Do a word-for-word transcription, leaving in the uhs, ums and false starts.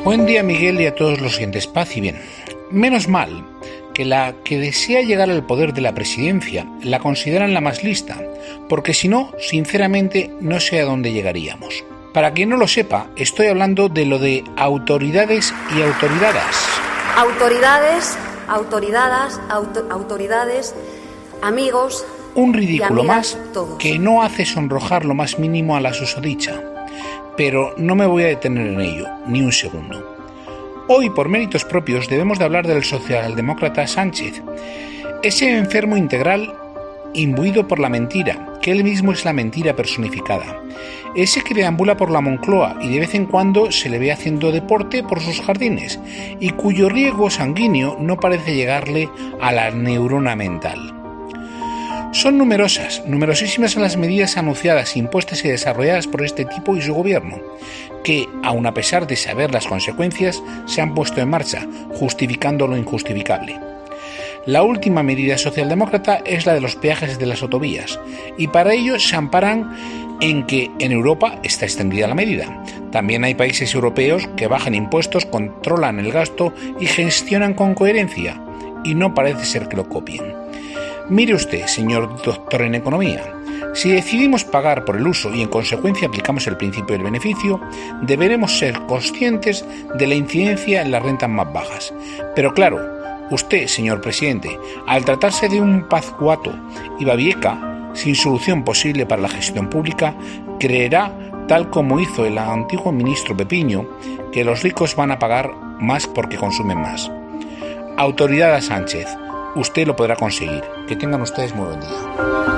Buen día, Miguel, y a todos los oyentes. Paz y bien. Menos mal que la que desea llegar al poder de la presidencia la consideran la más lista, porque si no, sinceramente, no sé a dónde llegaríamos. Para quien no lo sepa, estoy hablando de lo de autoridades y autoridadas. Autoridades, autoridadas, auto, autoridades, amigos. Un ridículo amigas, más todos. Que no hace sonrojar lo más mínimo a la susodicha. Pero no me voy a detener en ello, ni un segundo. Hoy, por méritos propios, debemos de hablar del socialdemócrata Sánchez, ese enfermo integral imbuido por la mentira, que él mismo es la mentira personificada, ese que deambula por la Moncloa y de vez en cuando se le ve haciendo deporte por sus jardines, y cuyo riego sanguíneo no parece llegarle a la neurona mental. Son numerosas, numerosísimas las medidas anunciadas, impuestas y desarrolladas por este tipo y su gobierno, que, aun a pesar de saber las consecuencias, se han puesto en marcha, justificando lo injustificable. La última medida socialdemócrata es la de los peajes de las autovías, y para ello se amparan en que en Europa está extendida la medida. También hay países europeos que bajan impuestos, controlan el gasto y gestionan con coherencia, y no parece ser que lo copien. Mire usted, señor doctor en economía, si decidimos pagar por el uso y en consecuencia aplicamos el principio del beneficio, deberemos ser conscientes de la incidencia en las rentas más bajas. Pero claro, usted, señor presidente, al tratarse de un pazcuato y babieca, sin solución posible para la gestión pública, creerá, tal como hizo el antiguo ministro Pepiño, que los ricos van a pagar más porque consumen más. Autoridad a Sánchez. Usted lo podrá conseguir. Que tengan ustedes muy buen día.